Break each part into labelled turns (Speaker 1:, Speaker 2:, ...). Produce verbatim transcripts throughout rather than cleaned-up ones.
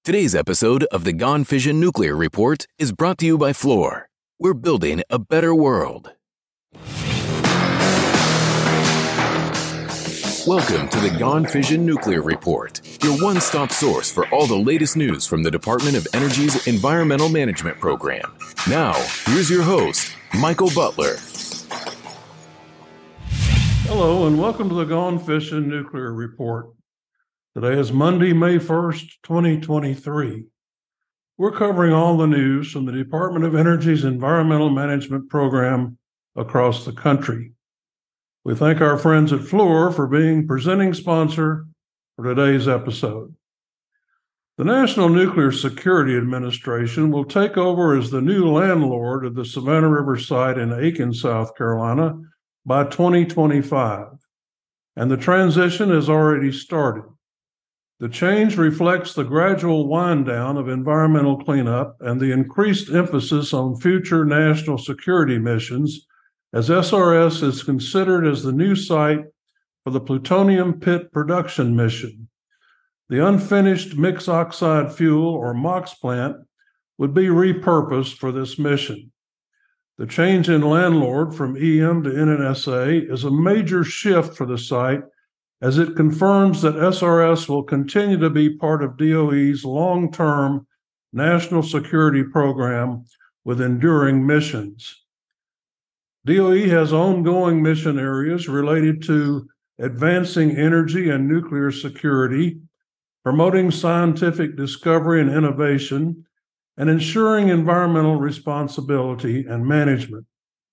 Speaker 1: Today's episode of the Gone Fission Nuclear Report is brought to you by Fluor. We're building a better world. Welcome to the Gone Fission Nuclear Report, your one-stop source for all the latest news from the Department of Energy's Environmental Management Program. Now, here's your host, Michael Butler.
Speaker 2: Hello, and welcome to the Gone Fission Nuclear Report. Today is Monday, May first, twenty twenty-three. We're covering all the news from the Department of Energy's Environmental Management Program across the country. We thank our friends at Fluor for being presenting sponsor for today's episode. The National Nuclear Security Administration will take over as the new landlord of the Savannah River site in Aiken, South Carolina by twenty twenty-five, and the transition has already started. The change reflects the gradual wind down of environmental cleanup and the increased emphasis on future national security missions, as S R S is considered as the new site for the plutonium pit production mission. The unfinished mixed oxide fuel, or MOX plant, would be repurposed for this mission. The change in landlord from E M to N N S A is a major shift for the site, as it confirms that S R S will continue to be part of D O E's long-term national security program with enduring missions. D O E has ongoing mission areas related to advancing energy and nuclear security, promoting scientific discovery and innovation, and ensuring environmental responsibility and management.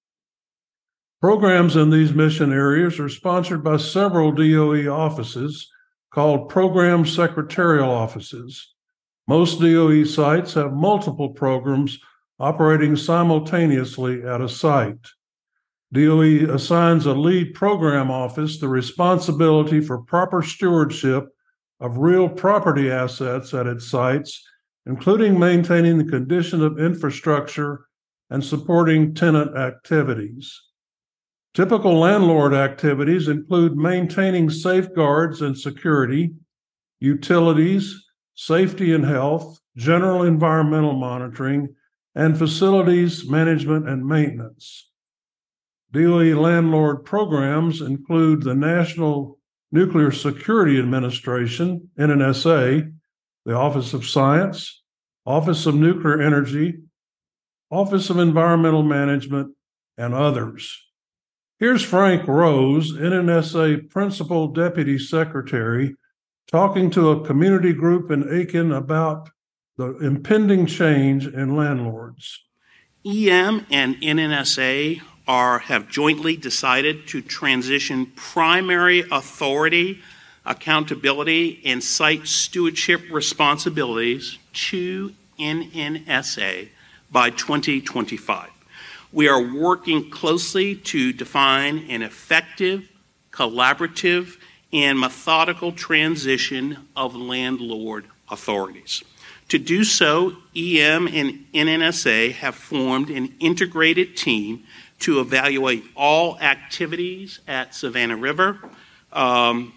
Speaker 2: Programs in these mission areas are sponsored by several D O E offices called Program Secretarial Offices. Most D O E sites have multiple programs operating simultaneously at a site. D O E assigns a lead program office the responsibility for proper stewardship of real property assets at its sites, including maintaining the condition of infrastructure and supporting tenant activities. Typical landlord activities include maintaining safeguards and security, utilities, safety and health, general environmental monitoring, and facilities management and maintenance. D O E landlord programs include the National Nuclear Security Administration, N N S A, the Office of Science, Office of Nuclear Energy, Office of Environmental Management, and others. Here's Frank Rose, N N S A Principal Deputy Secretary, talking to a community group in Aiken about the impending change in landlords.
Speaker 3: E M and N N S A are have jointly decided to transition primary authority, accountability, and site stewardship responsibilities to N N S A by twenty twenty-five. We are working closely to define an effective, collaborative, and methodical transition of landlord authorities. To do so, E M and N N S A have formed an integrated team to evaluate all activities at Savannah River um,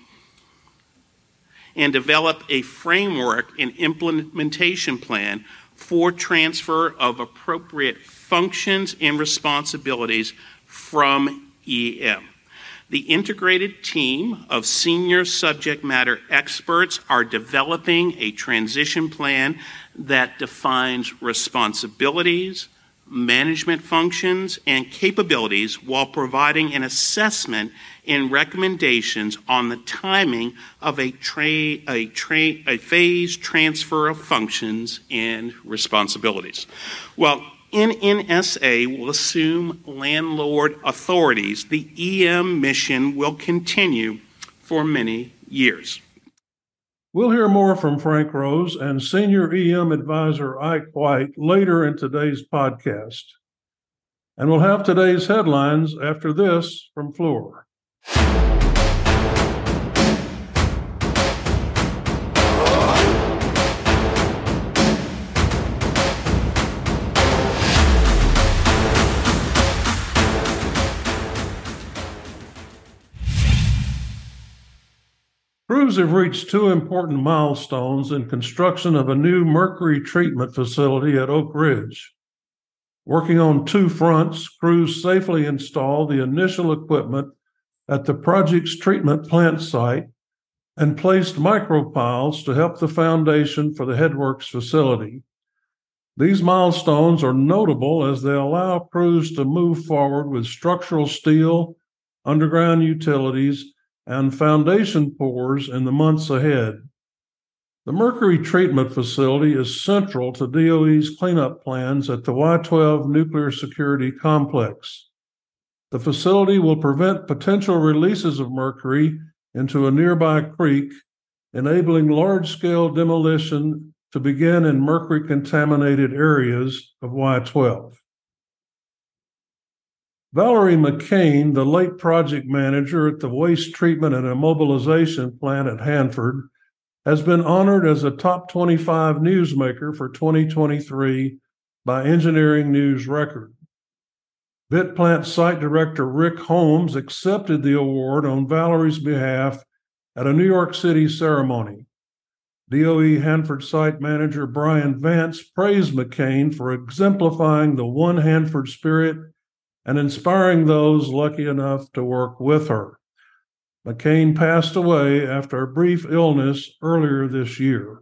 Speaker 3: and develop a framework and implementation plan for transfer of appropriate functions and responsibilities from E M. The integrated team of senior subject matter experts are developing a transition plan that defines responsibilities, management functions, and capabilities while providing an assessment and recommendations on the timing of a, tra- a, tra- a phased transfer of functions and responsibilities. Well, N N S A will assume landlord authorities. The E M mission will continue for many years.
Speaker 2: We'll hear more from Frank Rose and Senior E M Advisor Ike White later in today's podcast. And we'll have today's headlines after this from Fluor. Crews have reached two important milestones in construction of a new mercury treatment facility at Oak Ridge. Working on two fronts, crews safely installed the initial equipment at the project's treatment plant site and placed micropiles to help the foundation for the headworks facility. These milestones are notable as they allow crews to move forward with structural steel, underground utilities, and foundation pours in the months ahead. The mercury treatment facility is central to D O E's cleanup plans at the Y twelve Nuclear Security Complex. The facility will prevent potential releases of mercury into a nearby creek, enabling large-scale demolition to begin in mercury-contaminated areas of Y twelve. Valerie McCain, the late project manager at the Waste Treatment and Immobilization Plant at Hanford, has been honored as a top twenty-five newsmaker for twenty twenty-three by Engineering News-Record. V I T Plant Site Director Rick Holmes accepted the award on Valerie's behalf at a New York City ceremony. D O E Hanford Site Manager Brian Vance praised McCain for exemplifying the One Hanford spirit and inspiring those lucky enough to work with her. McCain passed away after a brief illness earlier this year.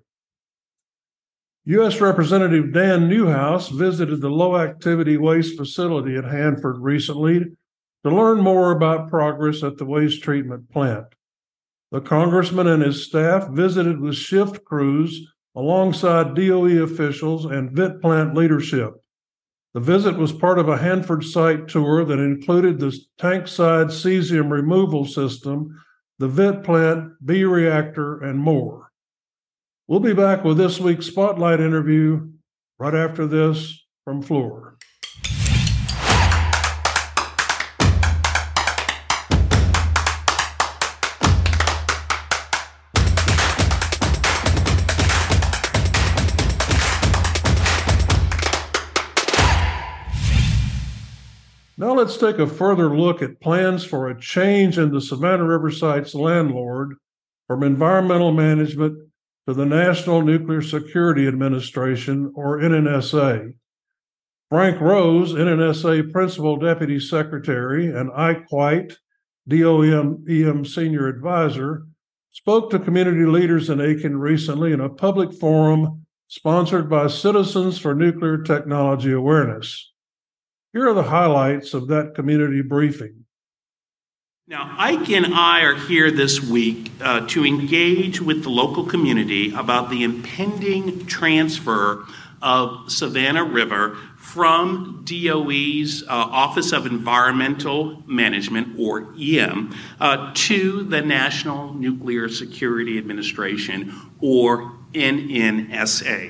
Speaker 2: U S Representative Dan Newhouse visited the low-activity waste facility at Hanford recently to learn more about progress at the waste treatment plant. The congressman and his staff visited with shift crews alongside D O E officials and V I T plant leadership. The visit was part of a Hanford site tour that included the tank-side cesium removal system, the V I T plant, B reactor, and more. We'll be back with this week's Spotlight interview right after this from Fluor. Now let's take a further look at plans for a change in the Savannah River Site's landlord from environmental management to the National Nuclear Security Administration, or N N S A. Frank Rose, N N S A Principal Deputy Secretary, and Ike White, D O E M Senior Advisor, spoke to community leaders in Aiken recently in a public forum sponsored by Citizens for Nuclear Technology Awareness. Here are the highlights of that community briefing.
Speaker 3: Now, Ike and I are here this week uh, to engage with the local community about the impending transfer of Savannah River from D O E's uh, Office of Environmental Management, or E M, uh, to the National Nuclear Security Administration, or N N S A.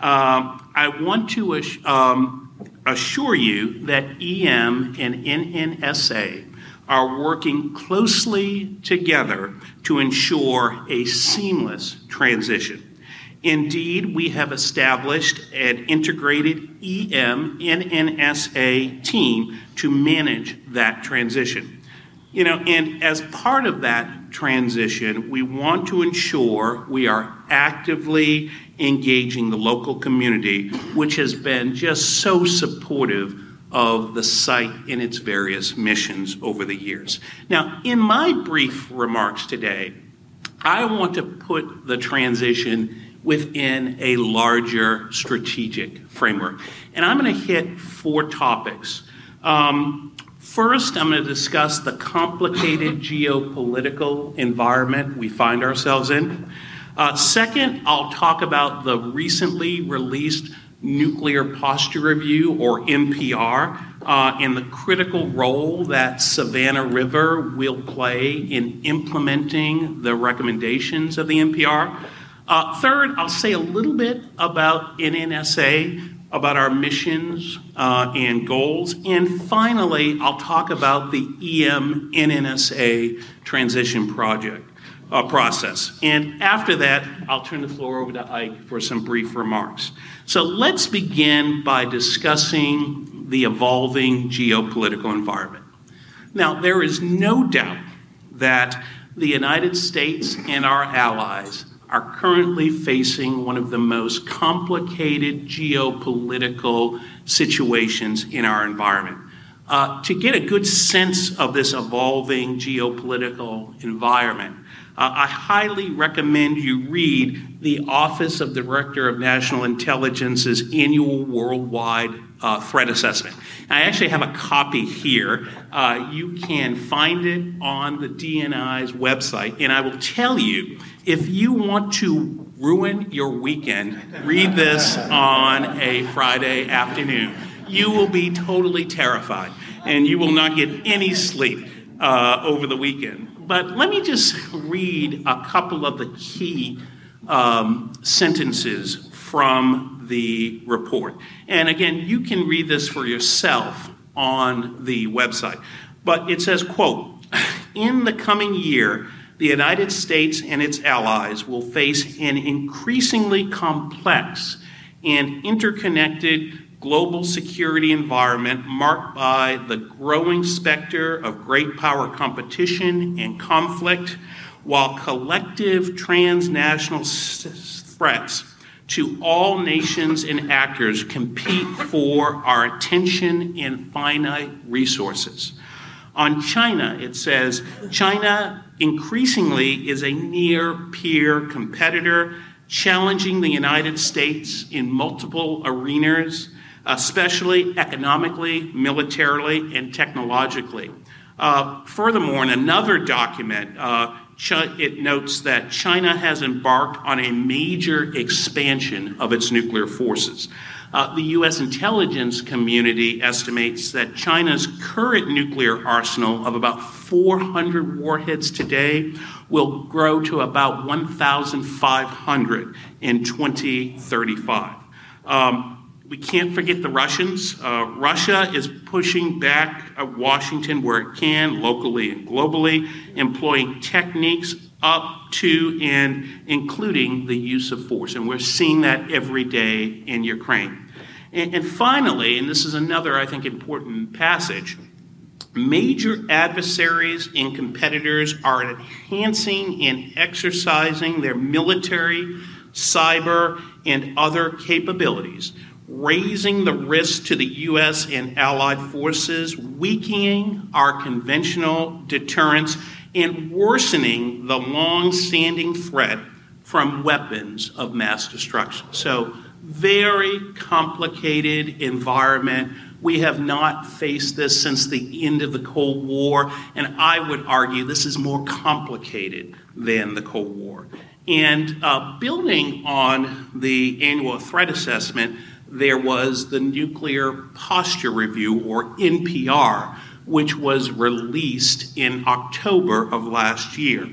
Speaker 3: Um, I want to ass- um, assure you that E M and N N S A are working closely together to ensure a seamless transition. Indeed, we have established an integrated E M N N S A team to manage that transition. You know, and as part of that transition, we want to ensure we are actively engaging the local community, which has been just so supportive of the site in its various missions over the years. Now, in my brief remarks today, I want to put the transition within a larger strategic framework. And I'm going to hit four topics. Um, first, I'm going to discuss the complicated geopolitical environment we find ourselves in. Uh, second, I'll talk about the recently released Nuclear Posture Review, or N P R, uh, and the critical role that Savannah River will play in implementing the recommendations of the N P R. Uh, third, I'll say a little bit about N N S A, about our missions uh, and goals. And finally, I'll talk about the E M N N S A transition project uh, process. And after that, I'll turn the floor over to Ike for some brief remarks. So let's begin by discussing the evolving geopolitical environment. Now, there is no doubt that the United States and our allies are currently facing one of the most complicated geopolitical situations in our environment. Uh, to get a good sense of this evolving geopolitical environment, uh, I highly recommend you read the Office of the Director of National Intelligence's annual worldwide uh, threat assessment. I actually have a copy here. Uh, you can find it on the D N I's website, and I will tell you, if you want to ruin your weekend, read this on a Friday afternoon. You will be totally terrified, and you will not get any sleep uh, over the weekend. But let me just read a couple of the key um, sentences from the report. And again, you can read this for yourself on the website. But it says, quote, "In the coming year, the United States and its allies will face an increasingly complex and interconnected global security environment marked by the growing specter of great power competition and conflict, while collective transnational s- threats to all nations and actors compete for our attention and finite resources." On China, it says, "China increasingly is a near-peer competitor, challenging the United States in multiple arenas, especially economically, militarily, and technologically." Uh, furthermore, in another document, uh, Ch- it notes that China has embarked on a major expansion of its nuclear forces. Uh, the U S intelligence community estimates that China's current nuclear arsenal of about four hundred warheads today will grow to about one thousand five hundred in twenty thirty-five. Um, We can't forget the Russians. Uh, Russia is pushing back at Washington where it can, locally and globally, employing techniques up to and including the use of force. And we're seeing that every day in Ukraine. And, and finally, and this is another, I think, important passage, major adversaries and competitors are enhancing and exercising their military, cyber, and other capabilities, raising the risk to the U S and allied forces, weakening our conventional deterrence, and worsening the long-standing threat from weapons of mass destruction. So, very complicated environment. We have not faced this since the end of the Cold War, and I would argue this is more complicated than the Cold War. And uh, building on the annual threat assessment, there was the Nuclear Posture Review, or N P R, which was released in October of last year.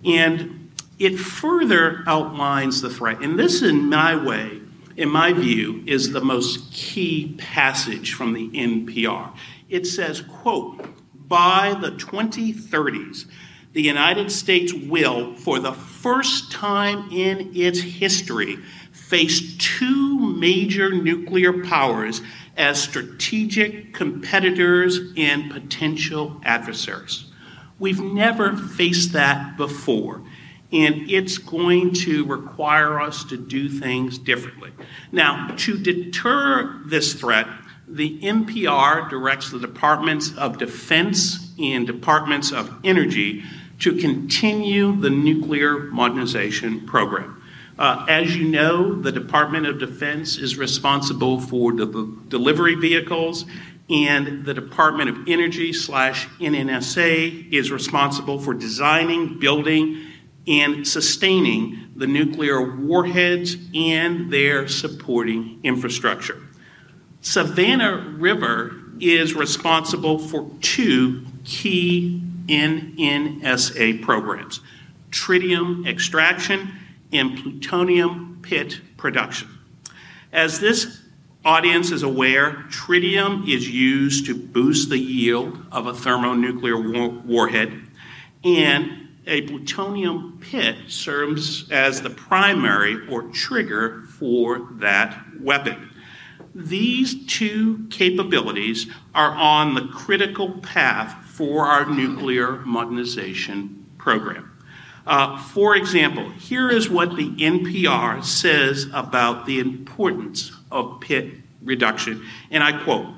Speaker 3: And it further outlines the threat. And this, in my way, in my view, is the most key passage from the N P R. It says, quote, "By the twenty thirties, the United States will, for the first time in its history, face two major nuclear powers as strategic competitors and potential adversaries." We've never faced that before, and it's going to require us to do things differently. Now, to deter this threat, the N P R directs the Departments of Defense and Departments of Energy to continue the nuclear modernization program. Uh, as you know, the Department of Defense is responsible for the, the delivery vehicles, and the Department of Energy slash N N S A is responsible for designing, building, and sustaining the nuclear warheads and their supporting infrastructure. Savannah River is responsible for two key N N S A programs: tritium extraction and plutonium pit production. As this audience is aware, tritium is used to boost the yield of a thermonuclear war- warhead, and a plutonium pit serves as the primary or trigger for that weapon. These two capabilities are on the critical path for our nuclear modernization program. Uh, for example, here is what the N P R says about the importance of pit reduction, and I quote,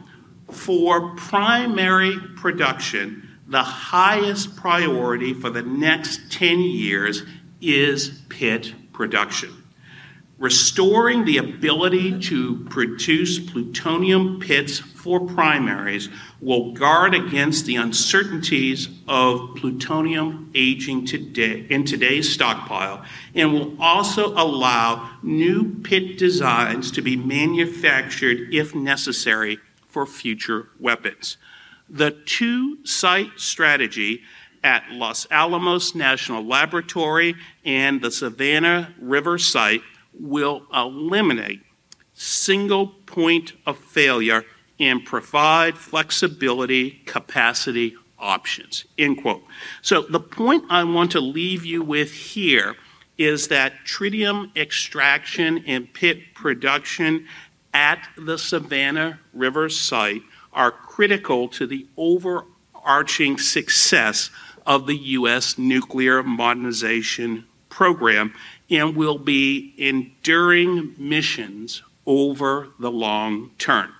Speaker 3: "For primary production, the highest priority for the next ten years is pit production. Restoring the ability to produce plutonium pits for primaries will guard against the uncertainties of plutonium aging today in today's stockpile and will also allow new pit designs to be manufactured if necessary for future weapons. The two-site strategy at Los Alamos National Laboratory and the Savannah River site will eliminate single point of failure and provide flexibility capacity options," end quote. So the point I want to leave you with here is that tritium extraction and pit production at the Savannah River site are critical to the overarching success of the U S nuclear modernization program and will be enduring missions over the long term.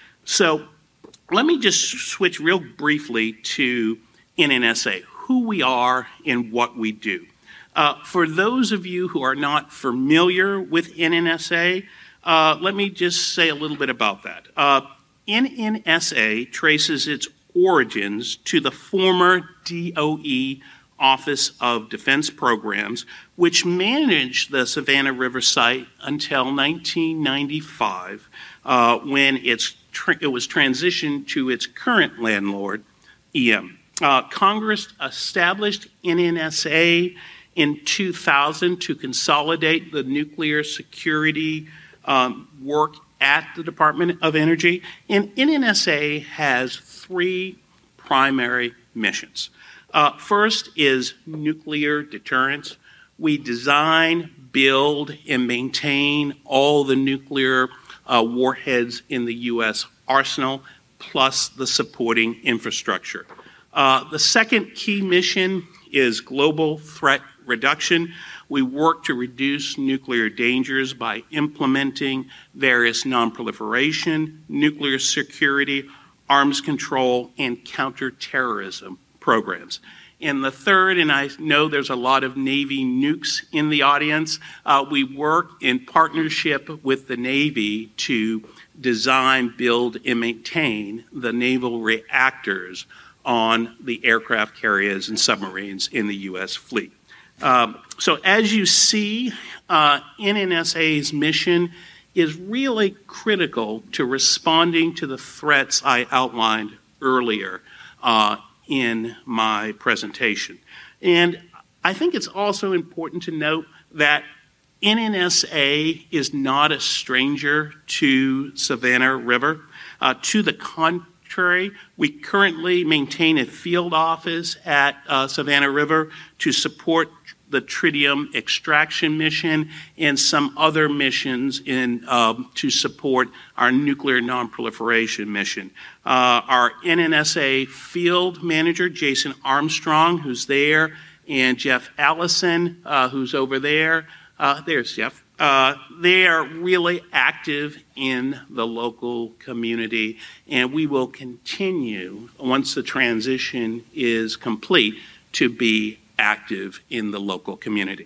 Speaker 3: So let me just switch real briefly to N N S A, who we are and what we do. Uh, for those of you who are not familiar with N N S A, uh, let me just say a little bit about that. Uh, N N S A traces its origins to the former D O E Office of Defense Programs, which managed the Savannah River site until nineteen ninety-five, uh, when it's tra- it was transitioned to its current landlord, E M. Uh, Congress established N N S A in two thousand to consolidate the nuclear security um, work at the Department of Energy, and N N S A has three primary missions. Uh, first is nuclear deterrence. We design, build, and maintain all the nuclear uh, warheads in the U S arsenal, plus the supporting infrastructure. Uh, the second key mission is global threat reduction. We work to reduce nuclear dangers by implementing various nonproliferation, nuclear security, arms control, and counterterrorism programs. And the third, and I know there's a lot of Navy nukes in the audience, uh, we work in partnership with the Navy to design, build, and maintain the naval reactors on the aircraft carriers and submarines in the U S fleet. Um, so as you see, uh, N N S A's mission is really critical to responding to the threats I outlined earlier uh, in my presentation. And I think it's also important to note that N N S A is not a stranger to Savannah River. Uh, to the contrary, we currently maintain a field office at uh, Savannah River to support the tritium extraction mission and some other missions in um, to support our nuclear nonproliferation mission. Uh, our N N S A field manager, Jason Armstrong, who's there, and Jeff Allison, uh, who's over there. Uh, there's Jeff. Uh, they are really active in the local community, and we will continue, once the transition is complete, to be active in the local community.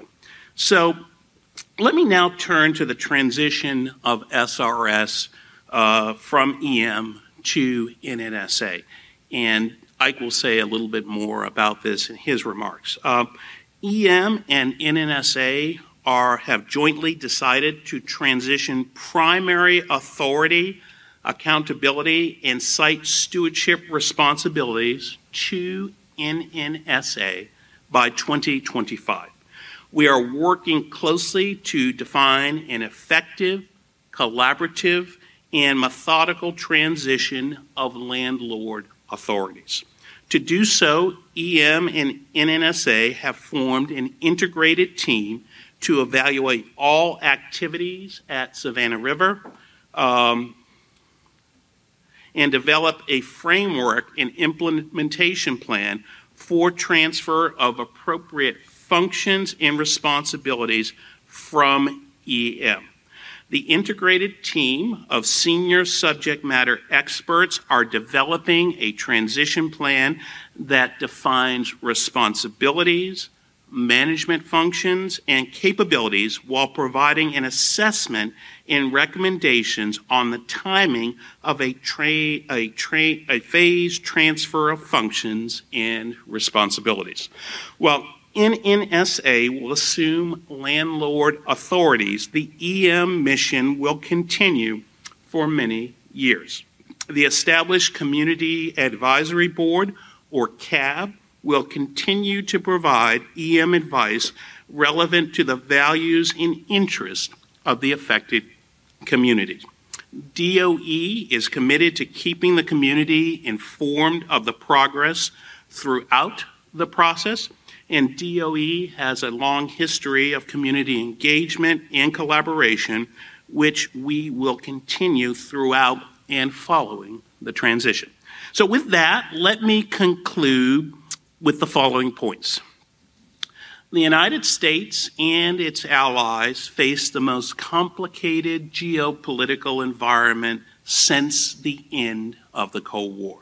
Speaker 3: So let me now turn to the transition of S R S uh, from E M to N N S A. And Ike will say a little bit more about this in his remarks. Uh, E M and N N S A are, have jointly decided to transition primary authority, accountability, and site stewardship responsibilities to N N S A by twenty twenty-five. We are working closely to define an effective, collaborative, and methodical transition of landlord authorities. To do so, E M and N N S A have formed an integrated team to evaluate all activities at Savannah River um, and develop a framework and implementation plan for transfer of appropriate functions and responsibilities from E M. The integrated team of senior subject matter experts are developing a transition plan that defines responsibilities, management functions, and capabilities while providing an assessment and recommendations on the timing of a, tra- a, tra- a phased transfer of functions and responsibilities. Well, N N S A will assume landlord authorities. The E M mission will continue for many years. The established Community Advisory Board, or C A B, will continue to provide E M advice relevant to the values and interests of the affected communities. D O E is committed to keeping the community informed of the progress throughout the process, and D O E has a long history of community engagement and collaboration, which we will continue throughout and following the transition. So with that, let me conclude with the following points. The United States and its allies face the most complicated geopolitical environment since the end of the Cold War.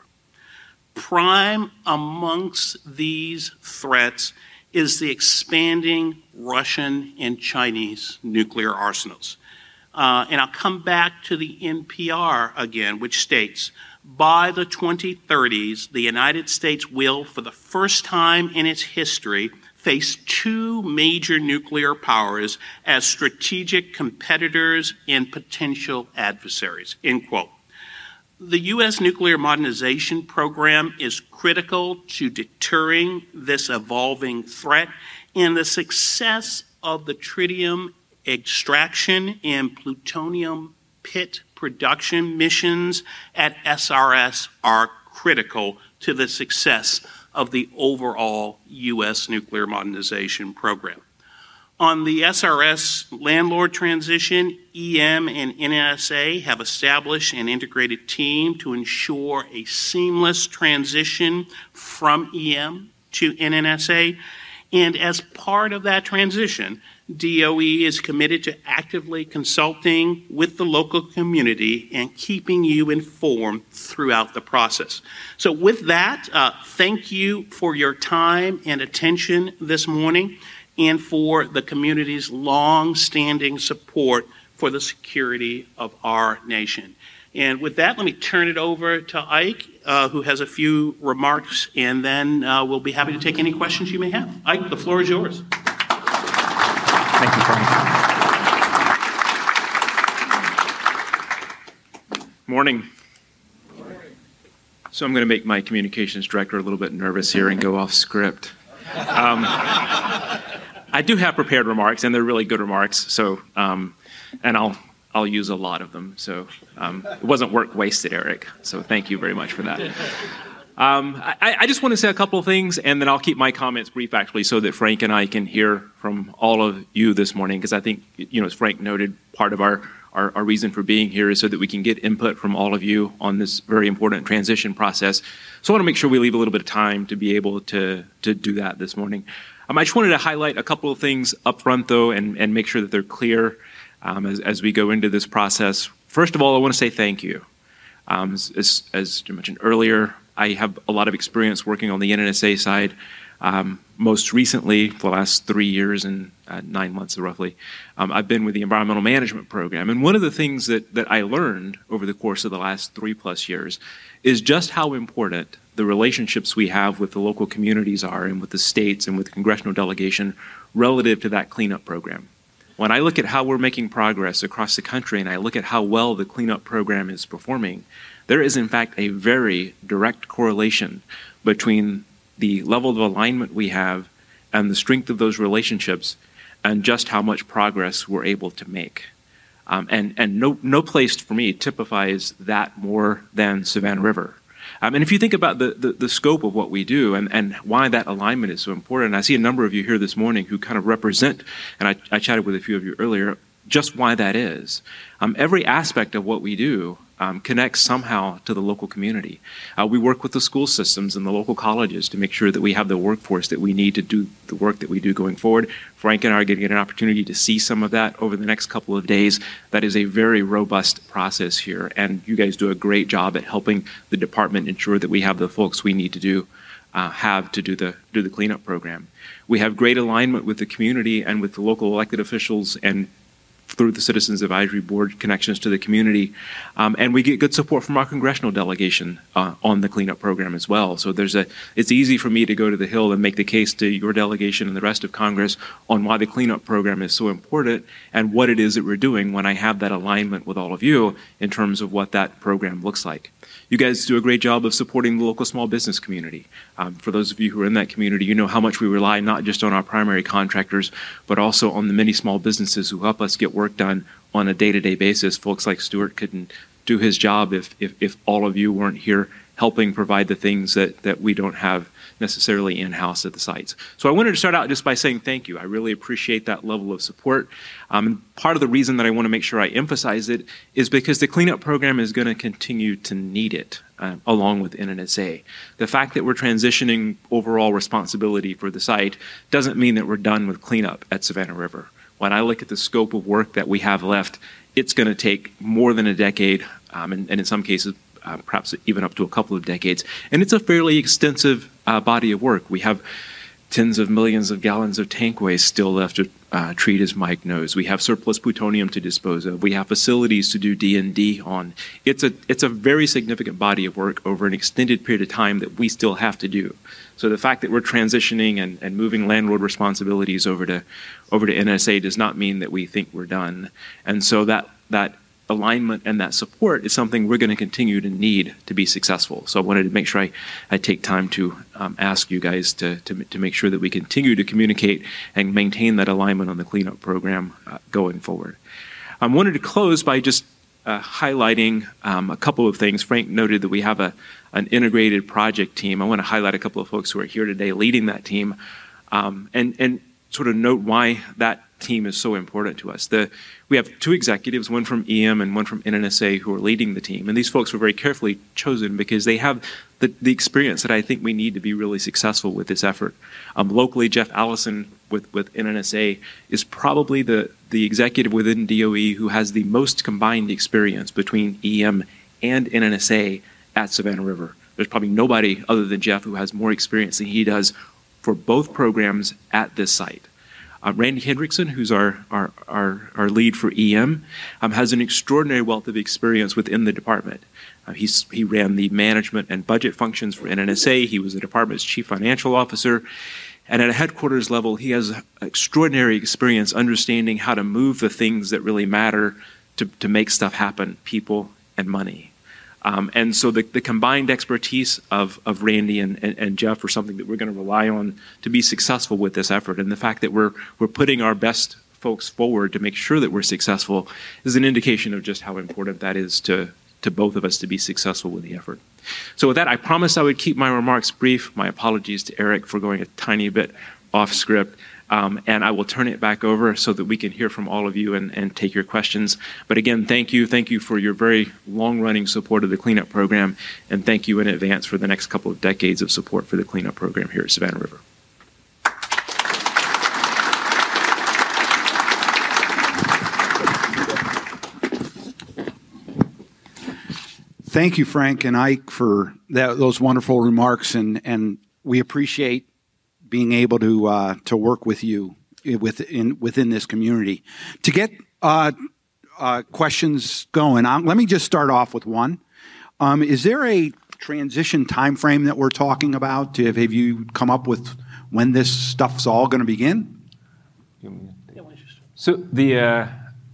Speaker 3: Prime amongst these threats is the expanding Russian and Chinese nuclear arsenals. Uh, and I'll come back to the N P R again, which states, by the twenty thirties, the United States will, for the first time in its history, face two major nuclear powers as strategic competitors and potential adversaries, end quote. The U S nuclear modernization program is critical to deterring this evolving threat, and the success of the tritium extraction and plutonium pit production missions at S R S are critical to the success of the overall U S nuclear modernization program. On the S R S landlord transition, E M and N N S A have established an integrated team to ensure a seamless transition from E M to N N S A. And as part of that transition, D O E is committed to actively consulting with the local community and keeping you informed throughout the process. So with that, uh, thank you for your time and attention this morning, and for the community's long-standing support for the security of our nation. And with that, let me turn it over to Ike, uh, who has a few remarks, and then uh, we'll be happy to take any questions you may have. Ike, the floor is yours.
Speaker 4: Thank you, Frank. Morning. So I'm going to make my communications director a little bit nervous here and go off script. Um, I do have prepared remarks, and they're really good remarks. So, um, and I'll I'll use a lot of them. So um, it wasn't work wasted, Eric. So thank you very much for that. Um, I, I just want to say a couple of things, and then I'll keep my comments brief, actually, so that Frank and I can hear from all of you this morning, because I think, you know, as Frank noted, part of our, our, our reason for being here is so that we can get input from all of you on this very important transition process. So I want to make sure we leave a little bit of time to be able to, to do that this morning. Um, I just wanted to highlight a couple of things up front, though, and, and make sure that they're clear um, as, as we go into this process. First of all, I want to say thank you. Um, as, as you mentioned earlier, I have a lot of experience working on the N N S A side. Um, most recently, for the last three years and uh, nine months roughly, um, I've been with the Environmental Management Program. And one of the things that, that I learned over the course of the last three plus years is just how important the relationships we have with the local communities are, and with the states and with the congressional delegation relative to that cleanup program. When I look at how we're making progress across the country, and I look at how well the cleanup program is performing, there is in fact a very direct correlation between the level of alignment we have and the strength of those relationships and just how much progress we're able to make. Um, and and no, no place for me typifies that more than Savannah River. Um, and if you think about the, the, the scope of what we do and, and why that alignment is so important, I see a number of you here this morning who kind of represent, and I, I chatted with a few of you earlier, just why that is. Um, every aspect of what we do um, connects somehow to the local community. Uh, we work with the school systems and the local colleges to make sure that we have the workforce that we need to do the work that we do going forward. Frank and I are going to get an opportunity to see some of that over the next couple of days. That is a very robust process here, and you guys do a great job at helping the department ensure that we have the folks we need to do uh, have to do the do the cleanup program. We have great alignment with the community and with the local elected officials and through the Citizens Advisory Board connections to the community. Um, and we get good support from our congressional delegation uh, on the cleanup program as well. So there's a, it's easy for me to go to the Hill and make the case to your delegation and the rest of Congress on why the cleanup program is so important and what it is that we're doing when I have that alignment with all of you in terms of what that program looks like. You guys do a great job of supporting the local small business community. Um, for those of you who are in that community, you know how much we rely not just on our primary contractors, but also on the many small businesses who help us get work done on a day-to-day basis. Folks like Stuart couldn't do his job if, if, if all of you weren't here helping provide the things that, that we don't have necessarily in-house at the sites. So I wanted to start out just by saying thank you. I really appreciate that level of support. Um, part of the reason that I want to make sure I emphasize it is because the cleanup program is going to continue to need it, uh, along with N N S A. The fact that we're transitioning overall responsibility for the site doesn't mean that we're done with cleanup at Savannah River. When I look at the scope of work that we have left, it's going to take more than a decade, um, and, and in some cases, Uh, perhaps even up to a couple of decades. And it's a fairly extensive uh, body of work. We have tens of millions of gallons of tank waste still left to uh, treat, as Mike knows. We have surplus plutonium to dispose of. We have facilities to do D and D on. It's a, it's a very significant body of work over an extended period of time that we still have to do. So the fact that we're transitioning and, and moving landlord responsibilities over to, over to N S A does not mean that we think we're done. And so that, that alignment and that support is something we're going to continue to need to be successful. So I wanted to make sure I, I take time to um, ask you guys to, to, to make sure that we continue to communicate and maintain that alignment on the cleanup program uh, going forward. I wanted to close by just uh, highlighting um, a couple of things. Frank noted that we have a, an integrated project team. I want to highlight a couple of folks who are here today leading that team um, and, and sort of note why that team is so important to us. The, we have two executives, one from E M and one from N N S A, who are leading the team. And these folks were very carefully chosen because they have the, the experience that I think we need to be really successful with this effort. Um, locally, Jeff Allison with, with N N S A is probably the, the executive within D O E who has the most combined experience between E M and N N S A at Savannah River. There's probably nobody other than Jeff who has more experience than he does for both programs at this site. Uh, Randy Hendrickson, who's our, our, our, our lead for E M, um, has an extraordinary wealth of experience within the department. Uh, he's, he ran the management and budget functions for N N S A. He was the department's chief financial officer. And at a headquarters level, he has extraordinary experience understanding how to move the things that really matter to, to make stuff happen, people and money. Um, and so the, the combined expertise of, of Randy and, and, and Jeff are something that we're going to rely on to be successful with this effort. And the fact that we're, we're putting our best folks forward to make sure that we're successful is an indication of just how important that is to, to both of us to be successful with the effort. So with that, I promised I would keep my remarks brief. My apologies to Eric for going a tiny bit off script. Um, and I will turn it back over so that we can hear from all of you and, and take your questions. But again, thank you. Thank you for your very long-running support of the cleanup program, and thank you in advance for the next couple of decades of support for the cleanup program here at Savannah River.
Speaker 5: Thank you, Frank and Ike, for that, those wonderful remarks, and, and we appreciate being able to uh, to work with you within within this community. To get uh, uh, questions going, um, let me just start off with one. Um, is there a transition time frame that we're talking about? Have you come up with when this stuff's all going to begin?
Speaker 4: So the uh,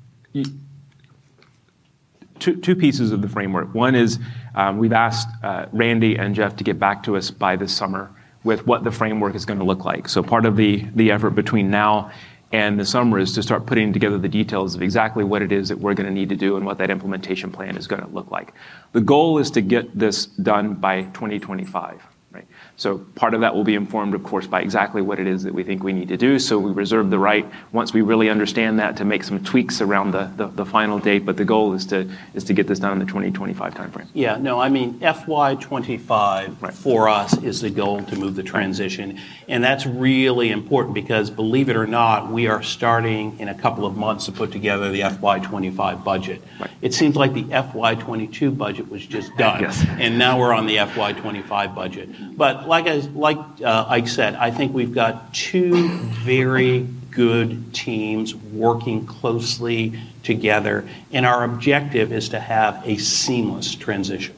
Speaker 4: two, two pieces of the framework. One is um, we've asked uh, Randy and Jeff to get back to us by this summer with what the framework is going to look like. So part of the, the effort between now and the summer is to start putting together the details of exactly what it is that we're going to need to do and what that implementation plan is going to look like. The goal is to get this done by twenty twenty-five. Right? So part of that will be informed, of course, by exactly what it is that we think we need to do. So we reserve the right, once we really understand that, to make some tweaks around the, the, the final date. But the goal is to is to get this done in the twenty twenty-five timeframe.
Speaker 3: Yeah, no, I mean, F Y twenty-five right. for us is the goal to move the transition. And that's really important because, believe it or not, we are starting in a couple of months to put together the F Y twenty-five budget. Right. It seems like the F Y twenty-two budget was just done.
Speaker 4: Yes.
Speaker 3: And now we're on the F Y twenty-five budget. But like I, like uh, Ike said, I think we've got two very good teams working closely together, and our objective is to have a seamless transition.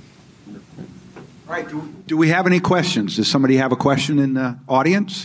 Speaker 5: All right. Do, do we have any questions? Does somebody have a question in the audience?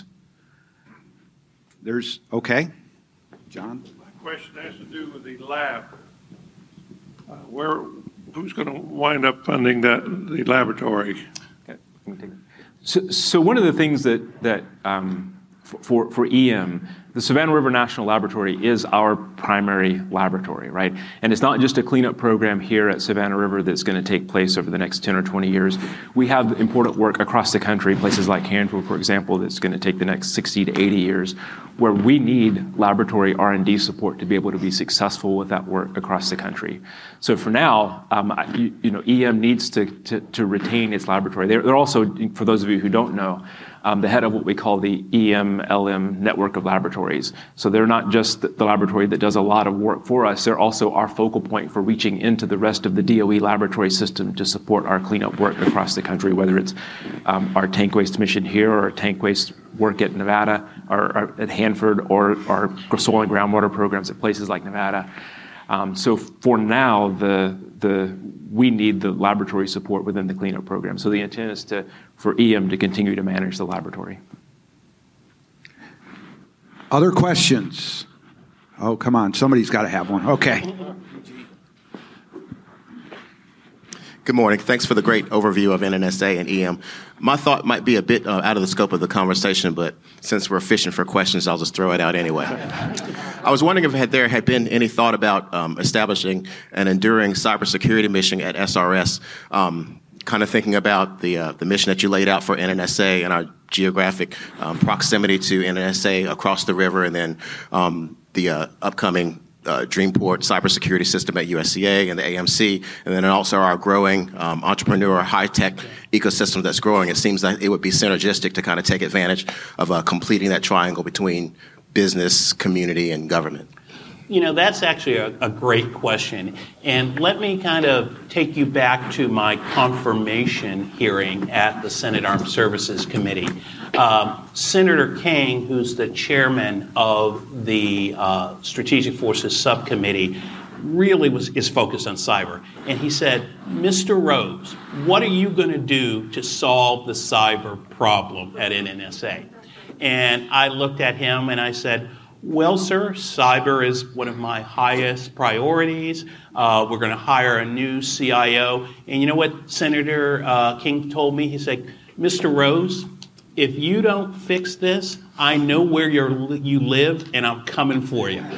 Speaker 5: There's, okay. John?
Speaker 2: My question has to do with the lab. Uh, where, who's going to wind up funding that, the laboratory?
Speaker 4: Okay. So, so one of the things that, that um, for, for E M, the Savannah River National Laboratory is our primary laboratory, right? And it's not just a cleanup program here at Savannah River that's going to take place over the next ten or twenty years. We have important work across the country, places like Hanford, for example, that's going to take the next sixty to eighty years, where we need laboratory R and D support to be able to be successful with that work across the country. So for now, um, you, you know, E M needs to, to, to retain its laboratory. They're, they're also, for those of you who don't know, Um, the head of what we call the E M L M network of laboratories. So they're not just the, the laboratory that does a lot of work for us, they're also our focal point for reaching into the rest of the D O E laboratory system to support our cleanup work across the country, whether it's um, our tank waste mission here or tank waste work at Nevada or, or at Hanford or our soil and groundwater programs at places like Nevada. Um, so for now, the the we need the laboratory support within the cleanup program. So the intent is to for E M to continue to manage the laboratory.
Speaker 5: Other questions? Oh, come on. Somebody's got to have one. Okay.
Speaker 6: Good morning. Thanks for the great overview of N N S A and E M. My thought might be a bit uh, out of the scope of the conversation, but since we're fishing for questions, I'll just throw it out anyway. I was wondering if had there had been any thought about um, establishing an enduring cybersecurity mission at S R S, um, kind of thinking about the uh, the mission that you laid out for N N S A and our geographic um, proximity to N N S A across the river, and then um, the uh, upcoming Uh, Dreamport cybersecurity system at U S C A and the A M C, and then also our growing um, entrepreneur high-tech ecosystem that's growing. It seems like it would be synergistic to kind of take advantage of uh, completing that triangle between business, community, and government.
Speaker 3: You know, that's actually a, a great question. And let me kind of take you back to my confirmation hearing at the Senate Armed Services Committee. Uh, Senator King, who's the chairman of the uh, Strategic Forces Subcommittee, really was is focused on cyber. And he said, Mister Rose, what are you going to do to solve the cyber problem at N N S A? And I looked at him and I said, well, sir, cyber is one of my highest priorities. Uh, we're going to hire a new C I O. And you know what Senator uh, King told me? He said, Mister Rose, if you don't fix this, I know where you're, you live, and I'm coming for you.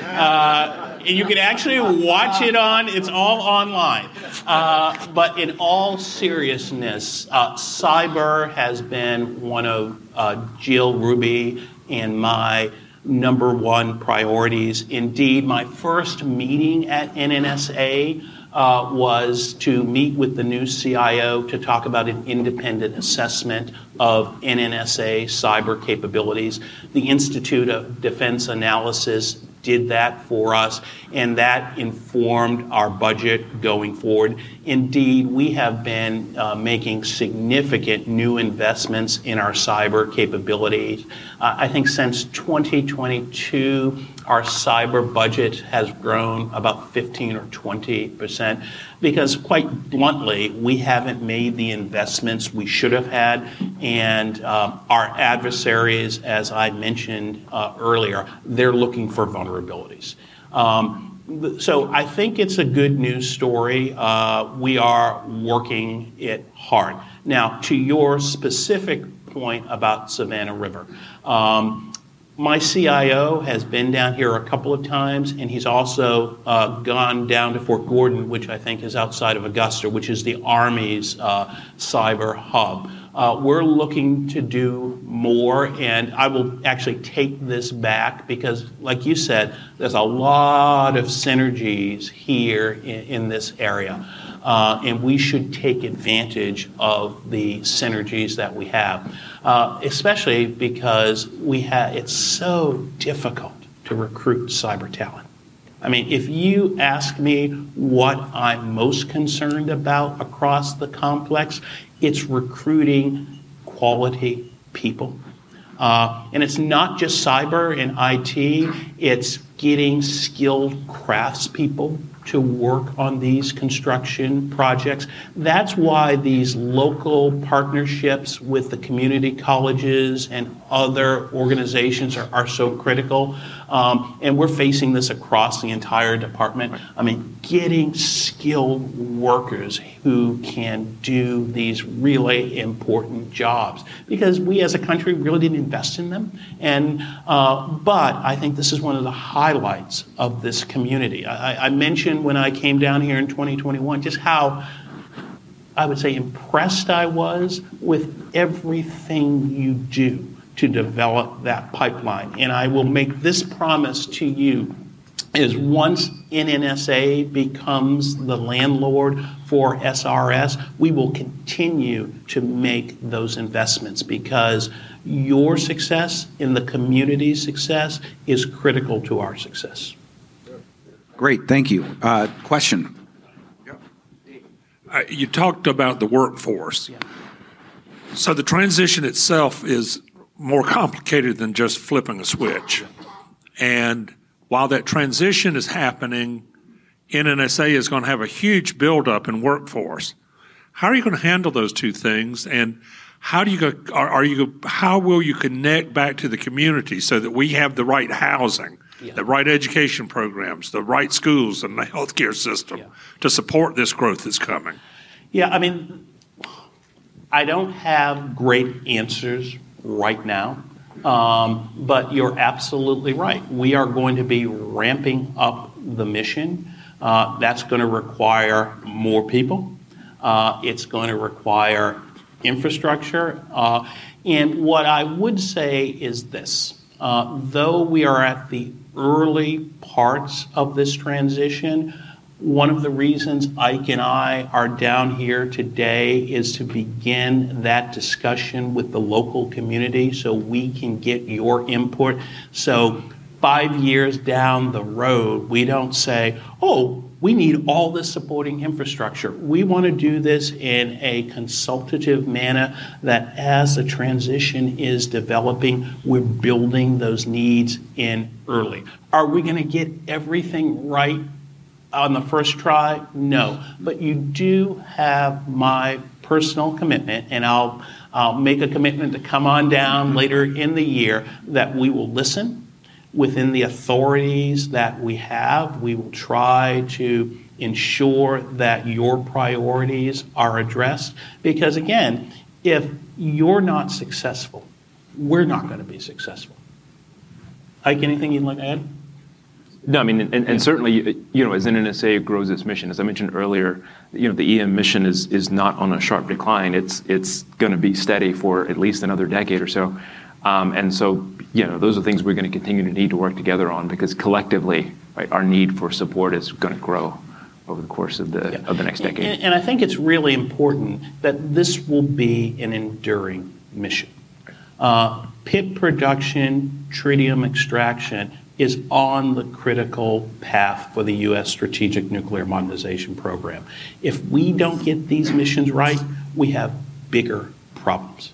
Speaker 3: Uh, and you can actually watch it on, it's all online. Uh, but in all seriousness, uh, cyber has been one of uh, Jill Ruby and my number one priorities. Indeed, my first meeting at N N S A uh, was to meet with the new C I O to talk about an independent assessment of N N S A cyber capabilities. The Institute of Defense Analysis did that for us, and that informed our budget going forward. Indeed, we have been uh, making significant new investments in our cyber capabilities. Uh, I think since twenty twenty-two, our cyber budget has grown about fifteen or twenty percent because, quite bluntly, we haven't made the investments we should have had, and uh, our adversaries, as I mentioned uh, earlier, they're looking for vulnerabilities. Um, so I think it's a good news story. Uh, we are working it hard. Now, to your specific point about Savannah River, um, my C I O has been down here a couple of times, and he's also uh, gone down to Fort Gordon, which I think is outside of Augusta, which is the Army's uh, cyber hub. Uh, we're looking to do more, and I will actually take this back because, like you said, there's a lot of synergies here in, in this area, uh, and we should take advantage of the synergies that we have, uh, especially because we have. It's so difficult to recruit cyber talent. I mean, if you ask me what I'm most concerned about across the complex, it's recruiting quality people. Uh, and it's not just cyber and I T, it's getting skilled craftspeople to work on these construction projects. That's why these local partnerships with the community colleges and other organizations are, are so critical. Um, and we're facing this across the entire department. I mean, getting skilled workers who can do these really important jobs, because we as a country really didn't invest in them. And uh, but I think this is one of the highlights of this community. I, I mentioned when I came down here in twenty twenty-one just how I would say impressed I was with everything you do to develop that pipeline. And I will make this promise to you, is once N N S A becomes the landlord for S R S, we will continue to make those investments, because your success and the community's success is critical to our success.
Speaker 5: Great, thank you. Uh, question?
Speaker 7: Uh, you talked about the workforce.
Speaker 3: Yeah.
Speaker 7: So the transition itself is more complicated than just flipping a switch. And while that transition is happening, N N S A is going to have a huge buildup in workforce. How are you going to handle those two things? And how do you go, are, are you, how will you connect back to the community so that we have the right housing, yeah. the right education programs, the right schools, and the healthcare system yeah. to support this growth that's coming?
Speaker 3: Yeah, I mean, I don't have great answers right now, um, but you're absolutely right. We are going to be ramping up the mission. Uh, that's going to require more people. Uh, it's going to require infrastructure. Uh, and what I would say is this. Uh, though we are at the early parts of this transition, one of the reasons Ike and I are down here today is to begin that discussion with the local community so we can get your input. So five years down the road, we don't say, oh, we need all this supporting infrastructure. We want to do this in a consultative manner that as the transition is developing, we're building those needs in early. Are we going to get everything right on the first try? No. But you do have my personal commitment, and I'll, I'll make a commitment to come on down later in the year that we will listen within the authorities that we have. We will try to ensure that your priorities are addressed. Because again, if you're not successful, we're not going to be successful. Ike, anything you'd like to add?
Speaker 4: No, I mean, and, and certainly, you know, as N N S A grows its mission, as I mentioned earlier, you know, the E M mission is is not on a sharp decline. It's it's going to be steady for at least another decade or so. Um, and so, you know, those are things we're going to continue to need to work together on, because collectively, right, our need for support is going to grow over the course of the yeah. of the next decade.
Speaker 3: And, and I think it's really important that this will be an enduring mission. Uh, pit production, tritium extraction is on the critical path for the U S Strategic Nuclear Modernization Program. If we don't get these missions right, we have bigger problems.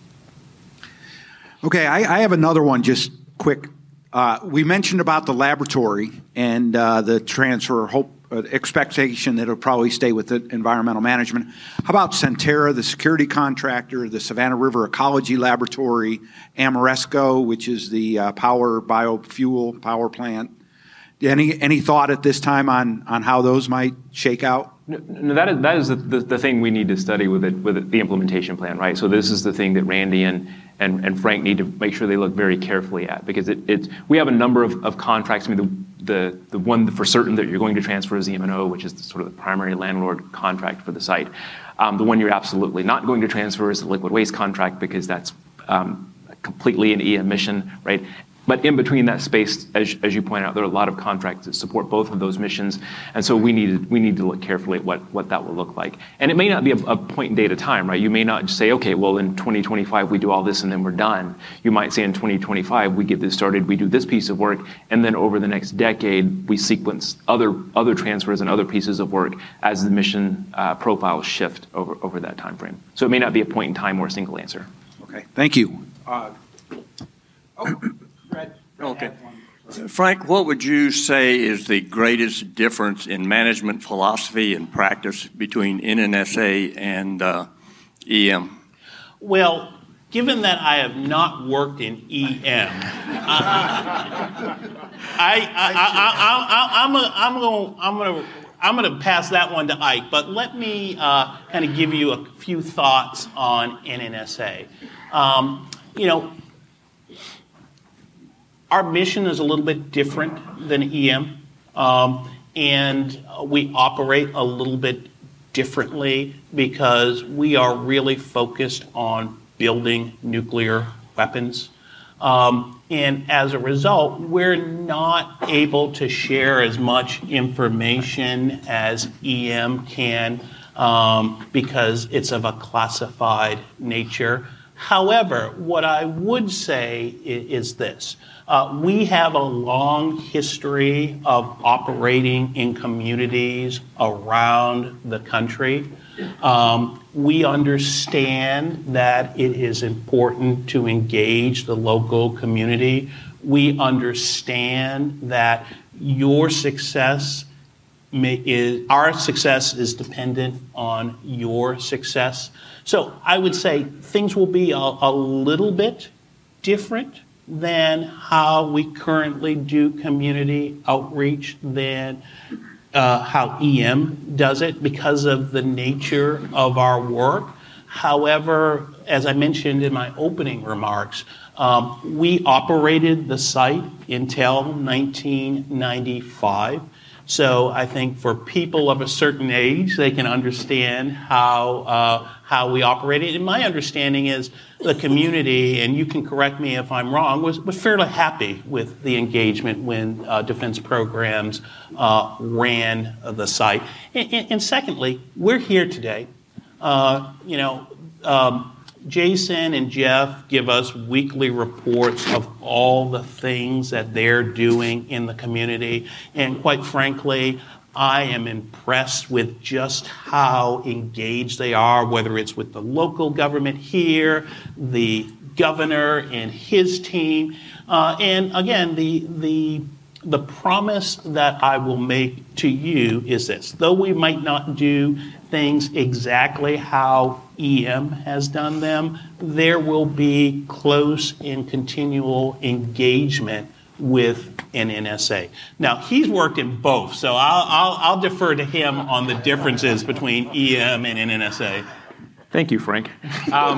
Speaker 5: Okay, I, I have another one, just quick. Uh, we mentioned about the laboratory and uh, the transfer, hope, uh, expectation that it'll probably stay with the environmental management. How about Centerra, the security contractor, the Savannah River Ecology Laboratory, Ameresco, which is the uh, power biofuel power plant? Any any thought at this time on on how those might shake out?
Speaker 4: No, no, that is that is the, the, the thing we need to study with it with it, the implementation plan, right? So this is the thing that Randy and and, and Frank need to make sure they look very carefully at, because it, it we have a number of, of contracts. I mean, the, the the one for certain that you're going to transfer is the M and O, which is the, sort of the primary landlord contract for the site. Um, the one you're absolutely not going to transfer is the liquid waste contract, because that's um, completely an E M mission, right? But in between that space, as, as you point out, there are a lot of contracts that support both of those missions, and so we need to, we need to look carefully at what, what that will look like. And it may not be a, a point and date at a time, right? You may not just say, okay, well, in twenty twenty-five we do all this and then we're done. You might say in twenty twenty-five we get this started, we do this piece of work, and then over the next decade we sequence other other transfers and other pieces of work as the mission uh, profiles shift over over that time frame. So it may not be a point in time or a single answer.
Speaker 5: Okay, thank you. Uh,
Speaker 8: oh. Okay. Frank, what would you say is the greatest difference in management philosophy and practice between N N S A and uh, E M?
Speaker 3: Well, given that I have not worked in E M, I, I, I, I, I, I'm a, I'm going, I'm going to. I'm going to pass that one to Ike, but let me uh, kind of give you a few thoughts on N N S A. Um, you know, our mission is a little bit different than E M, um, and we operate a little bit differently because we are really focused on building nuclear weapons. Um, and as a result, we're not able to share as much information as E M can um, because it's of a classified nature. However, what I would say is, is this. Uh, we have a long history of operating in communities around the country. Um, we understand that it is important to engage the local community. We understand that your success may, is, our success is dependent on your success. So I would say things will be a, a little bit different than how we currently do community outreach, than uh, how E M does it because of the nature of our work. However, as I mentioned in my opening remarks, um, we operated the site until nineteen ninety-five. So I think for people of a certain age, they can understand how uh, how we operated. And my understanding is the community, and you can correct me if I'm wrong, was, was fairly happy with the engagement when uh, defense programs uh, ran the site. And, and, and secondly, we're here today. Uh, you know, um, Jason and Jeff give us weekly reports of all the things that they're doing in the community. And quite frankly, I am impressed with just how engaged they are, whether it's with the local government here, the governor and his team. Uh, and again, the, the, the promise that I will make to you is this. Though we might not do things exactly how E M has done them, there will be close and continual engagement with N N S A. Now, he's worked in both, so I'll, I'll, I'll defer to him on the differences between E M and N N S A.
Speaker 4: Thank you, Frank. Um,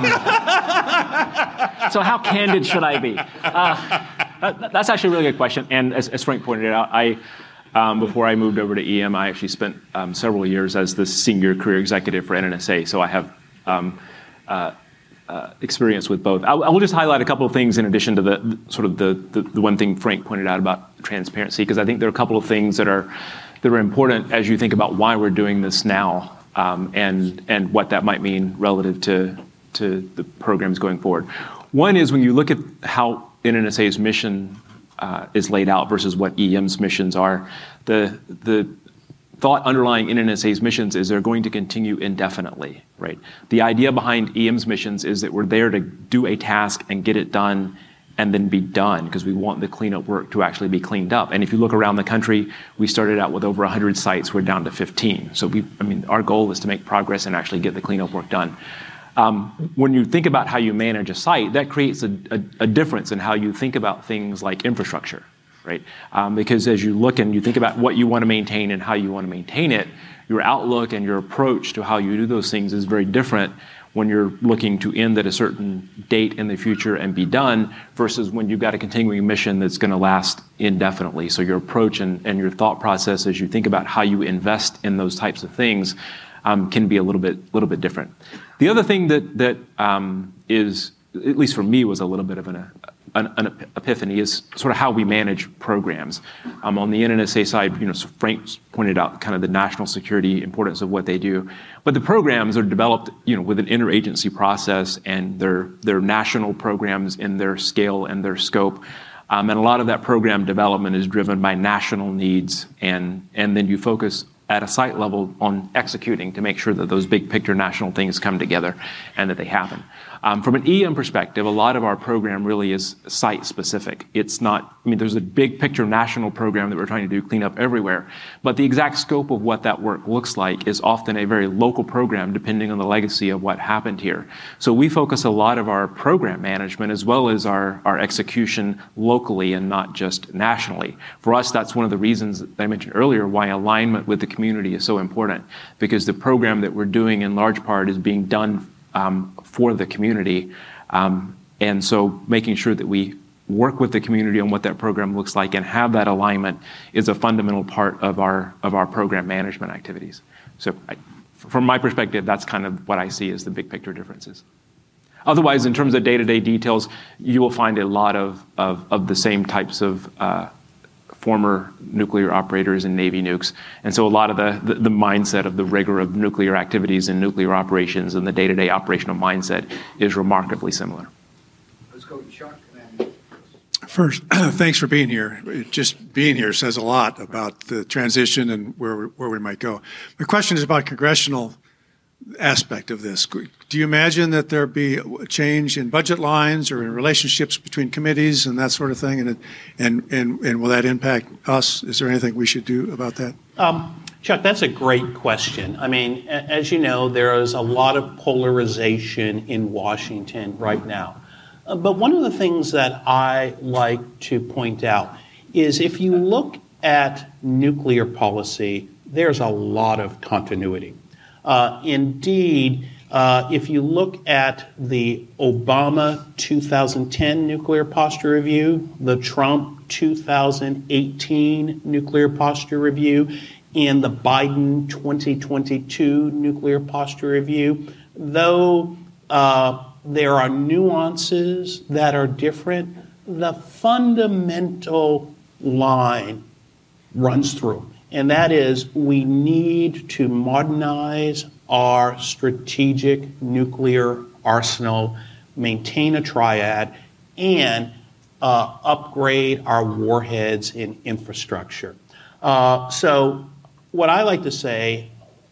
Speaker 4: so how candid should I be? Uh, that, that's actually a really good question, and as, as Frank pointed out, I Um, before I moved over to E M, I actually spent um, several years as the senior career executive for N N S A, so I have um, uh, uh, experience with both. I, I will just highlight a couple of things in addition to the, the sort of the, the, the one thing Frank pointed out about transparency, because I think there are a couple of things that are that are important as you think about why we're doing this now, um, and and what that might mean relative to to the programs going forward. One is when you look at how N N S A's mission Uh, is laid out versus what E M's missions are. The the thought underlying N N S A's missions is they're going to continue indefinitely, right? The idea behind E M's missions is that we're there to do a task and get it done and then be done, because we want the cleanup work to actually be cleaned up. And if you look around the country, we started out with over one hundred sites, we're down to fifteen. So we, I mean, our goal is to make progress and actually get the cleanup work done. Um, when you think about how you manage a site, that creates a, a, a difference in how you think about things like infrastructure, right? Um, because as you look and you think about what you want to maintain and how you want to maintain it, your outlook and your approach to how you do those things is very different when you're looking to end at a certain date in the future and be done versus when you've got a continuing mission that's going to last indefinitely. So your approach and, and your thought process as you think about how you invest in those types of things um, can be a little bit little bit different. The other thing that that um, is, at least for me, was a little bit of an, an, an epiphany is sort of how we manage programs. Um, on the N N S A side, you know, so Frank pointed out kind of the national security importance of what they do, but the programs are developed, you know, with an interagency process, and they're they're national programs in their scale and their scope. Um, and a lot of that program development is driven by national needs, and and then you focus at a site level on executing to make sure that those big picture national things come together and that they happen. Um, from an E M perspective, a lot of our program really is site specific. It's not, I mean, there's a big picture national program that we're trying to do cleanup everywhere, but the exact scope of what that work looks like is often a very local program depending on the legacy of what happened here. So we focus a lot of our program management as well as our, our execution locally and not just nationally. For us, that's one of the reasons that I mentioned earlier why alignment with the community is so important, because the program that we're doing in large part is being done Um, for the community, um, and so making sure that we work with the community on what that program looks like and have that alignment is a fundamental part of our of our program management activities. So, I, from my perspective, that's kind of what I see as the big picture differences. Otherwise, in terms of day-to-day details, you will find a lot of of, of the same types of uh, former nuclear operators and Navy nukes. And so a lot of the, the, the mindset of the rigor of nuclear activities and nuclear operations and the day-to-day operational mindset is remarkably similar.
Speaker 5: Let's go to Chuck.
Speaker 9: First, thanks for being here. Just being here says a lot about the transition and where we, where we might go. My question is about congressional aspect of this. Do you imagine that there be a change in budget lines or in relationships between committees and that sort of thing? And and and, and will that impact us? Is there anything we should do about that?
Speaker 3: Um, Chuck, that's a great question. I mean, as you know, there is a lot of polarization in Washington right now. Uh, but one of the things that I like to point out is if you look at nuclear policy, there's a lot of continuity. Uh, indeed, uh, if you look at the Obama two thousand ten Nuclear Posture Review, the Trump two thousand eighteen Nuclear Posture Review, and the Biden twenty twenty-two Nuclear Posture Review, though uh, there are nuances that are different, the fundamental line runs through. And that is, we need to modernize our strategic nuclear arsenal, maintain a triad, and uh, upgrade our warheads and infrastructure. Uh, so what I like to say,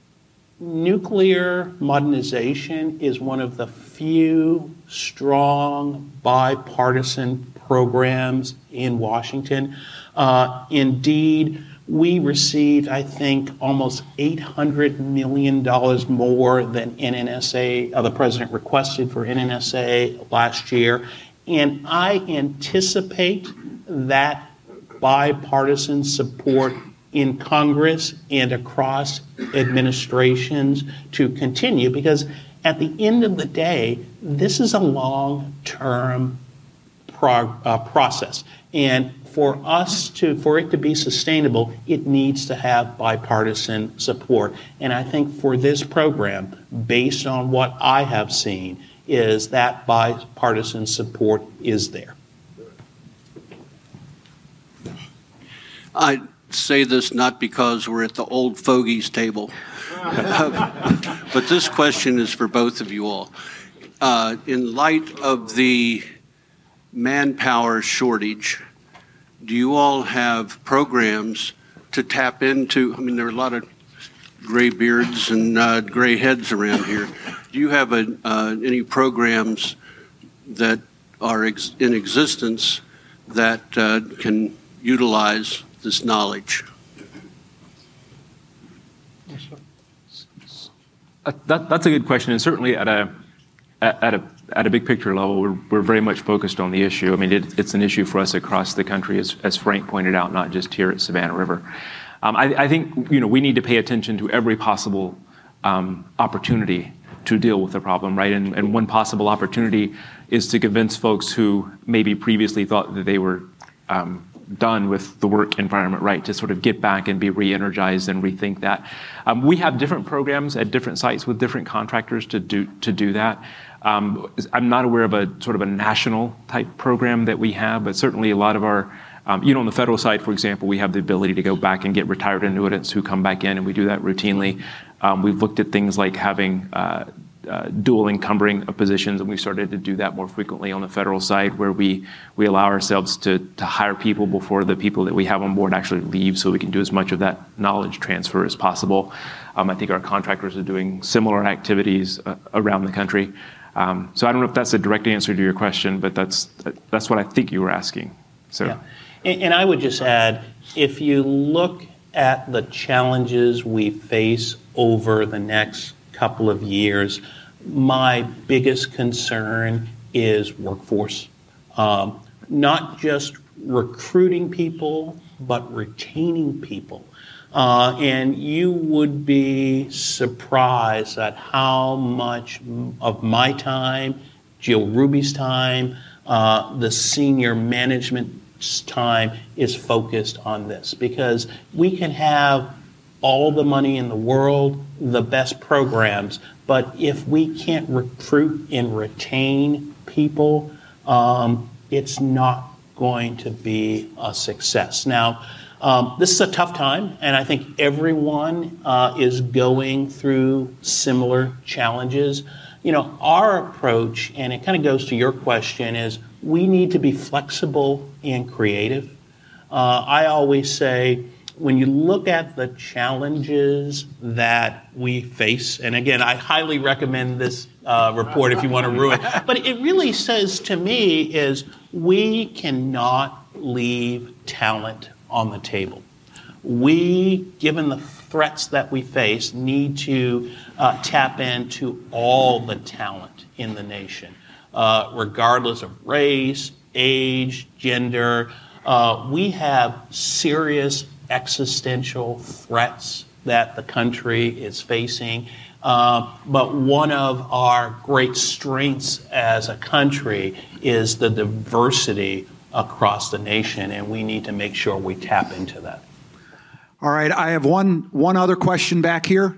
Speaker 3: nuclear modernization is one of the few strong bipartisan programs in Washington. Uh, indeed, we received, I think, almost eight hundred million dollars more than N N S A, uh, the president requested for N N S A last year. And I anticipate that bipartisan support in Congress and across administrations to continue, because at the end of the day, this is a long-term pro- uh, process. And for us to, for it to be sustainable, it needs to have bipartisan support. And I think for this program, based on what I have seen, is that bipartisan support is there.
Speaker 10: I say this not because we're at the old fogies table, but this question is for both of you all. Uh, in light of the manpower shortage, do you all have programs to tap into? I mean, there are a lot of gray beards and uh, gray heads around here. Do you have a, uh, any programs that are ex- in existence that uh, can utilize this knowledge?
Speaker 4: Uh, that, that's a good question, and certainly at a at, at a at a big picture level, we're we're very much focused on the issue. I mean, it, it's an issue for us across the country, as as Frank pointed out, not just here at Savannah River. Um, I, I think you know we need to pay attention to every possible um, opportunity to deal with the problem, right? And, and one possible opportunity is to convince folks who maybe previously thought that they were um, done with the work environment, right, to sort of get back and be re-energized and rethink that. Um, we have different programs at different sites with different contractors to do to do that. Um, I'm not aware of a sort of a national type program that we have, but certainly a lot of our, um, you know, on the federal side, for example, we have the ability to go back and get retired annuitants who come back in, and we do that routinely. Um, we've looked at things like having uh, uh, dual encumbering of positions, and we started to do that more frequently on the federal side, where we we allow ourselves to to hire people before the people that we have on board actually leave, so we can do as much of that knowledge transfer as possible. Um, I think our contractors are doing similar activities uh, around the country. Um, so I don't know if that's a direct answer to your question, but that's that's what I think you were asking. So,
Speaker 3: yeah. and, and I would just add, if you look at the challenges we face over the next couple of years, my biggest concern is workforce. Um, not just recruiting people, but retaining people. Uh, and you would be surprised at how much of my time, Jill Ruby's time, uh, the senior management's time is focused on this, because we can have all the money in the world, the best programs, but if we can't recruit and retain people, um, it's not going to be a success. Now, Um, this is a tough time, and I think everyone uh, is going through similar challenges. You know, our approach, and it kind of goes to your question, is we need to be flexible and creative. Uh, I always say, when you look at the challenges that we face, and again, I highly recommend this uh, report if you want to ruin it, but it really says to me is we cannot leave talent on the table. We, given the threats that we face, need to uh, tap into all the talent in the nation, uh, regardless of race, age, gender. Uh, we have serious existential threats that the country is facing. Uh, but one of our great strengths as a country is the diversity across the nation, and we need to make sure we tap into that.
Speaker 5: All right, I have one one other question back here.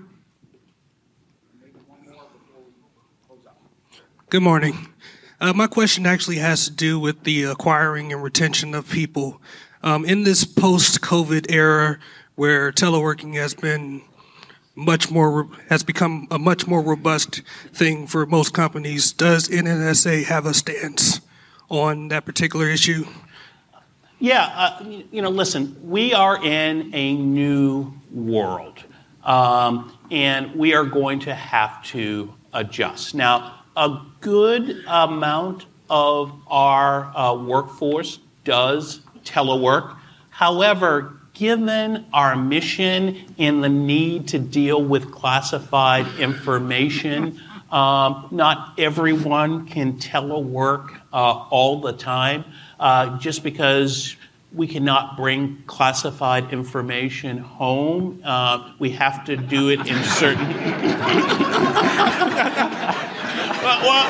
Speaker 11: Good morning. Uh, my question actually has to do with the acquiring and retention of people. Um, in this post-COVID era where teleworking has been much more, has become a much more robust thing for most companies, does N N S A have a stance on that particular issue?
Speaker 3: Yeah, uh, you know, listen, we are in a new world, um, and we are going to have to adjust. Now, a good amount of our uh, workforce does telework. However, given our mission and the need to deal with classified information, um, not everyone can telework uh, all the time. Uh, just because we cannot bring classified information home, uh, we have to do it in certain. well, well,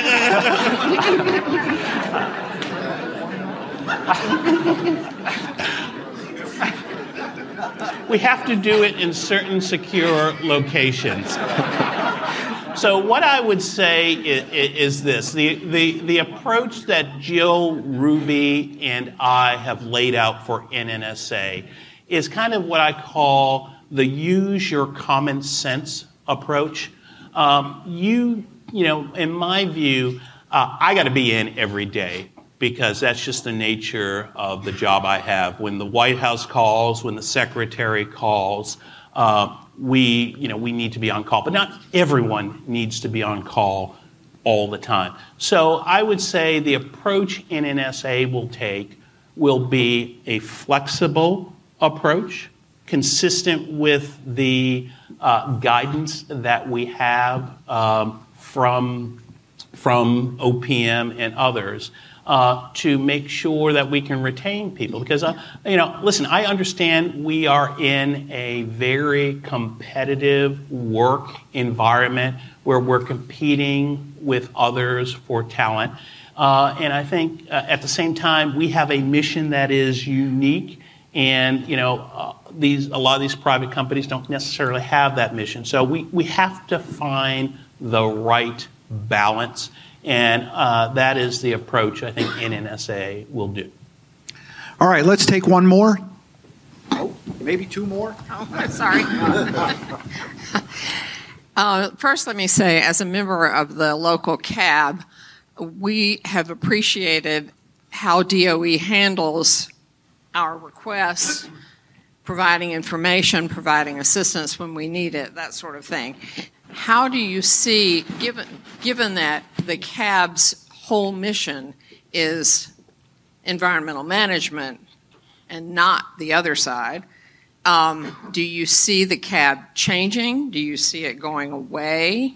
Speaker 3: we have to do it in certain secure locations. So what I would say is, is this. The, the, the approach that Jill Ruby and I have laid out for N N S A is kind of what I call the use your common sense approach. Um, you, you know, in my view, uh, I got to be in every day because that's just the nature of the job I have. When the White House calls, when the Secretary calls, uh, we, you know, we need to be on call, but not everyone needs to be on call all the time. So I would say the approach N N S A will take will be a flexible approach, consistent with the uh, guidance that we have um, from, from O P M and others. uh, to make sure that we can retain people. Because, uh, you know, listen, I understand we are in a very competitive work environment where we're competing with others for talent. Uh, and I think uh, at the same time, we have a mission that is unique. And, you know, uh, these a lot of these private companies don't necessarily have that mission. So we, we have to find the right balance. And uh, that is the approach I think N N S A will do.
Speaker 5: All right, let's take one more. Oh, maybe two more.
Speaker 12: Oh, sorry. uh, first, let me say, as a member of the local C A B, we have appreciated how D O E handles our requests, providing information, providing assistance when we need it, that sort of thing. How do you see, given given that the C A B's whole mission is environmental management and not the other side, um, do you see the C A B changing? Do you see it going away?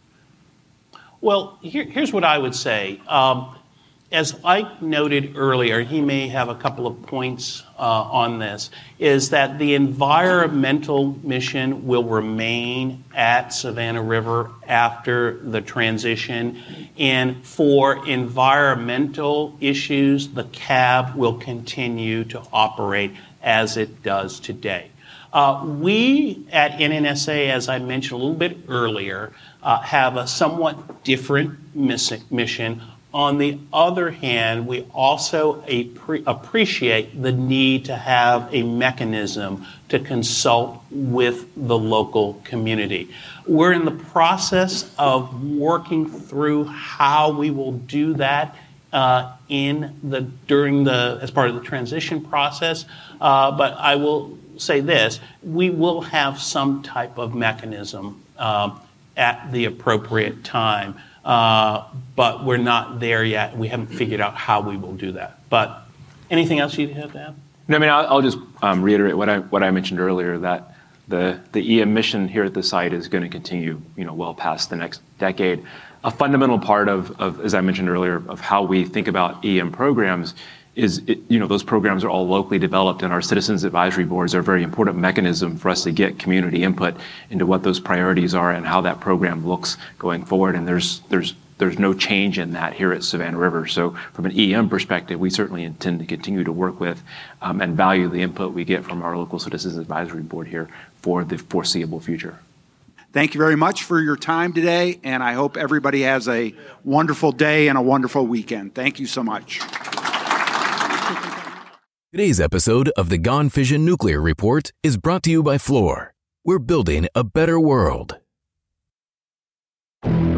Speaker 3: Well, here, here's what I would say. Um, as Ike noted earlier, he may have a couple of points uh, on this, is that the environmental mission will remain at Savannah River after the transition. And for environmental issues, the C A B will continue to operate as it does today. Uh, we at N N S A, as I mentioned a little bit earlier, uh, have a somewhat different mission. On the other hand, we also appre- appreciate the need to have a mechanism to consult with the local community. We're in the process of working through how we will do that uh, in the during the as part of the transition process. Uh, but I will say this: we will have some type of mechanism um, at the appropriate time. Uh, but we're not there yet. We haven't figured out how we will do that. But anything else you have to add?
Speaker 4: No, I mean, I'll, I'll just um, reiterate what I what I mentioned earlier, that the the E M mission here at the site is going to continue, you know, well past the next decade. A fundamental part of, of, as I mentioned earlier, of how we think about E M programs is, it, you know, those programs are all locally developed, and our citizens advisory boards are a very important mechanism for us to get community input into what those priorities are and how that program looks going forward. And there's there's there's no change in that here at Savannah River. So from an E M perspective, we certainly intend to continue to work with um, and value the input we get from our local citizens advisory board here for the foreseeable future.
Speaker 5: Thank you very much for your time today, and I hope everybody has a wonderful day and a wonderful weekend. Thank you so much.
Speaker 1: Today's episode of the Gone Fission Nuclear Report is brought to you by Fluor. We're building a better world.